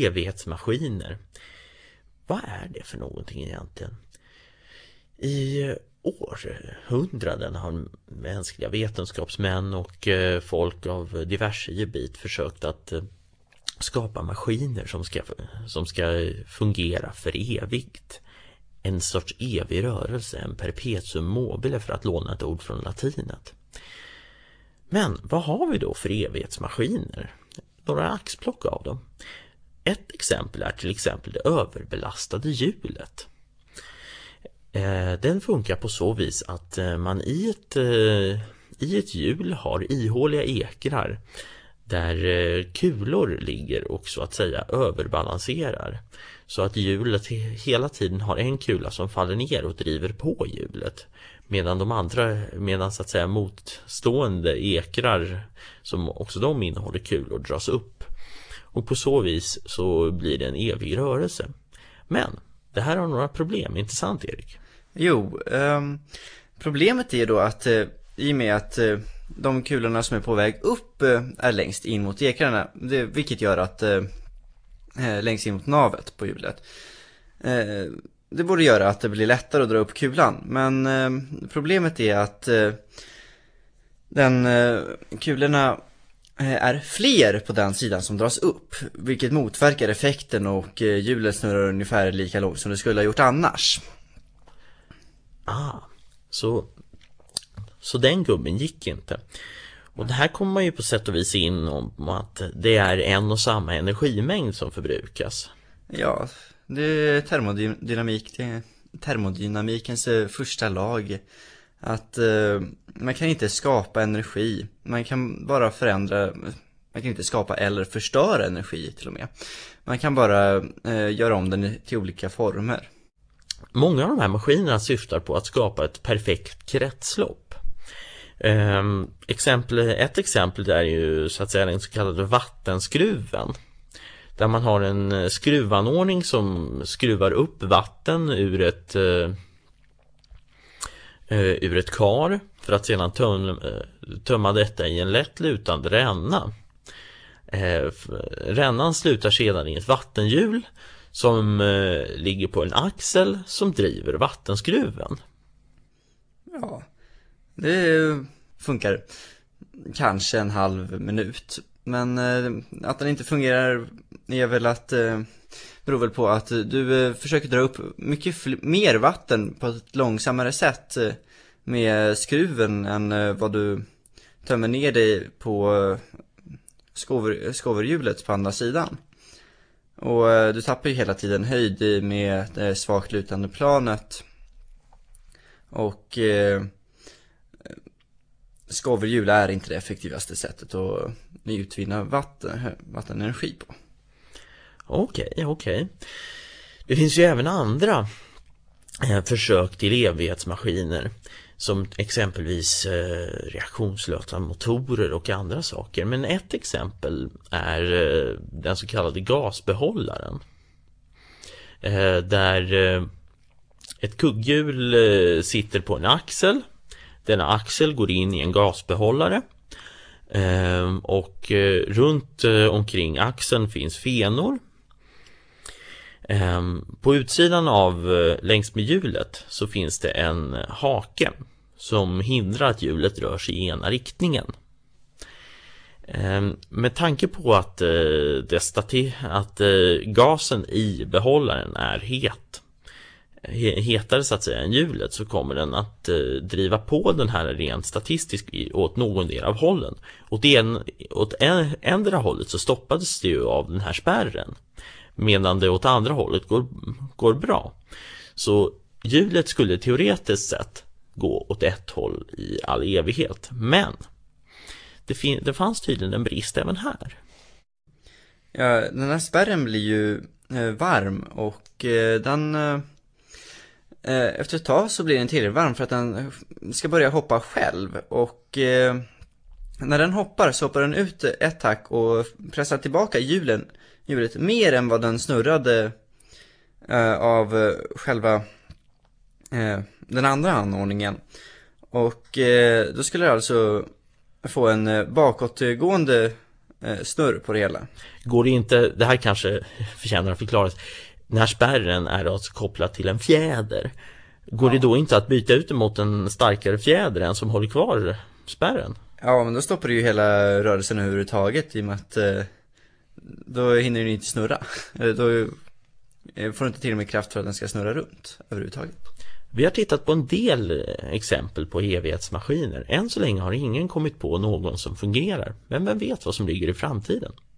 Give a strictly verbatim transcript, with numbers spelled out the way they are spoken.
evighetsmaskiner. Vad är det för någonting egentligen? I århundraden har mänskliga vetenskapsmän och folk av diverse gebit försökt att skapa maskiner som ska, som ska fungera för evigt. En sorts evig rörelse, en perpetuum mobile för att låna ett ord från latinet. Men vad har vi då för evighetsmaskiner? Några axplock av dem. Ett exempel är till exempel det överbelastade hjulet. Den funkar på så vis att man i ett, i ett hjul har ihåliga ekrar där kulor ligger och så att säga överbalanserar. Så att hjulet hela tiden har en kula som faller ner och driver på hjulet. Medan de andra, medan så att säga motstående ekrar som också de innehåller kulor dras upp. Och på så vis så blir det en evig rörelse. Men det här har några problem, inte sant Erik? Jo, um, problemet är då att uh, i och med att uh, de kulorna som är på väg upp uh, är längst in mot ekrarna, det, vilket gör att uh, uh, längst in mot navet på hjulet. Uh, det borde göra att det blir lättare att dra upp kulan, men uh, problemet är att uh, den uh, kulorna är fler på den sidan som dras upp, vilket motverkar effekten och hjulet snurrar ungefär lika långt som det skulle ha gjort annars. Ah, så, så den gubben gick inte. Och det här kommer man ju på sätt och vis in om att det är en och samma energimängd som förbrukas. Ja, det är termodynamik, det är termodynamikens första lag. Att uh, man kan inte skapa energi, man kan bara förändra, man kan inte skapa eller förstöra energi till och med. Man kan bara uh, göra om den till olika former. Många av de här maskinerna syftar på att skapa ett perfekt kretslopp. Um, exempel, ett exempel är ju så att säga den så kallade vattenskruven. Där man har en skruvanordning som skruvar upp vatten ur ett... Uh, ur ett kar för att sedan töm, tömma detta i en lätt lutande ränna. Rännan slutar sedan i ett vattenhjul som ligger på en axel som driver vattenskruven. Ja, det funkar kanske en halv minut. Men att den inte fungerar är väl att beror väl på att du försöker dra upp mycket fl- mer vatten på ett långsammare sätt med skruven än vad du tömmer ner dig på skover, skoverhjulet på andra sidan. Och du tappar ju hela tiden höjd med det svagt lutande planet. Och eh, skoverhjul är inte det effektivaste sättet att utvinna vatten, vattenenergi på. Okej, okay, okej. Okay. Det finns ju även andra eh, försök till evighetsmaskiner som exempelvis eh, reaktionslösa motorer och andra saker. Men ett exempel är eh, den så kallade gasbehållaren. Eh, där eh, ett kugghjul eh, sitter på en axel. Denna axel går in i en gasbehållare. Eh, och eh, runt eh, omkring axeln finns fenor. På utsidan av längs med hjulet så finns det en hake som hindrar att hjulet rör sig i ena riktningen. Med tanke på att, det stati- att gasen i behållaren är het, hetare så att säga än hjulet, så kommer den att driva på den här rent statistiskt åt någon del av hållen. Åt, en, åt en, ändra hållet så stoppades det ju av den här spärren, medan det åt andra hållet går, går bra. Så hjulet skulle teoretiskt sett gå åt ett håll i all evighet. Men det, fin- det fanns tydligen en brist även här. Ja, den här spärren blir ju eh, varm och eh, den eh, efter ett tag så blir den tillräckligt varm för att den ska börja hoppa själv. Och eh, när den hoppar så hoppar den ut ett hack och pressar tillbaka hjulen hjulet mer än vad den snurrade uh, av uh, själva uh, den andra anordningen. Och uh, då skulle det alltså få en uh, bakåtgående eh, snurr på det hela. Går det inte, det här kanske förtjänar att förklaras, när spärren är alltså kopplad till en fjäder, går ja. det då inte att byta ut mot en starkare fjäder än som håller kvar spärren? Ja, men då stoppar du ju hela rörelsen överhuvudtaget, i och med att eh, då hinner den inte snurra. Då får du inte till och med kraft för att den ska snurra runt överhuvudtaget. Vi har tittat på en del exempel på evighetsmaskiner. Än så länge har ingen kommit på någon som fungerar. Men vem vet vad som ligger i framtiden?